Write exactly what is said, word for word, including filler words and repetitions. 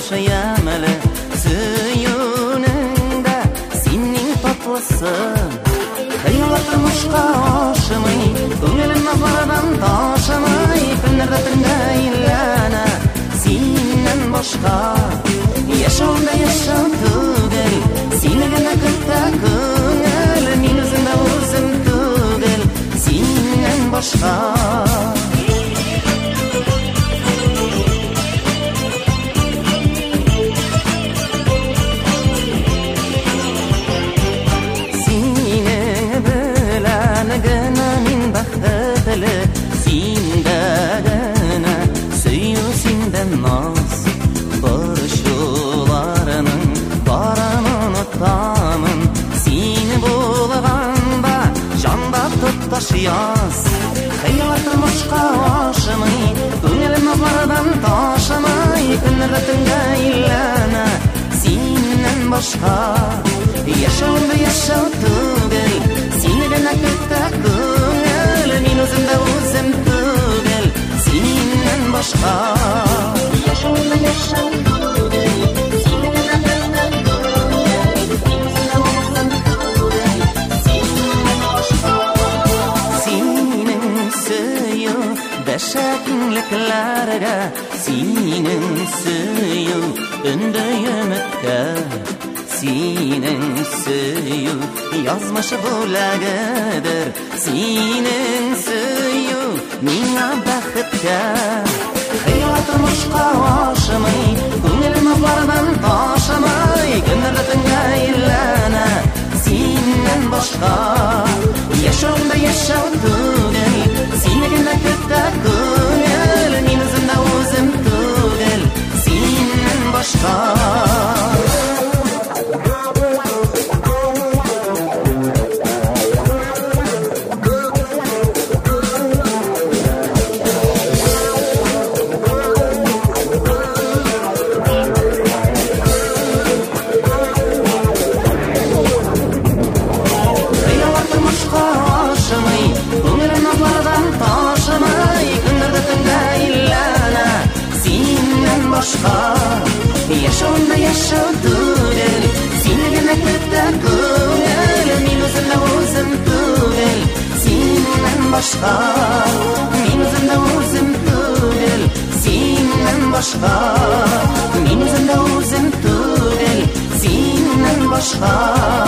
yaşayam әлі Сүйүүнүңдө сенің татлысың Кыйла тұрмышқа ашымай Көңілім назардан ташымай Күнлерді түнде илана Сенен башқа Яшауымда яшау түгел Сені гына күтті көңіл Мен өзімді өзім түгел Сенен башқа Синдәгенә сөю синдән наз Борчуларының барын онытамын Сине булганда жанда тотташ яз Кыйла тормышка ашымай Күңелем назардан ташымай Күнләрдә төнгә илана Синнән башка Яшауымда яшау түгел Сине генә көтә күңел Мин үземдә үзем түгел Синнән башка Яшауымда яшау түгел Сине генә көтә күңел Мин үземдә үзем түгел Синнән башка Синең сөю бәшәкеңлекләргә Синең сөю өндә өметкә Синең сөю язмышы бүләгедер Синең сөю миңа бәхеткә Кыйла тормышка ашымай Күңелем назардан ташымай Көнләрдә төнгә илана Синнән башка Яшауымда яшау түгел Сине генә көтә күңел Мин үземдә үзем түгел Синнән башка Яшауымда яшау түгел Сине генә көтә күңел Мин үземдә үзем түгел Синнән башка Мин үземдә үзем түгел Синнән башка Мин үземдә үзем түгел Синнән башка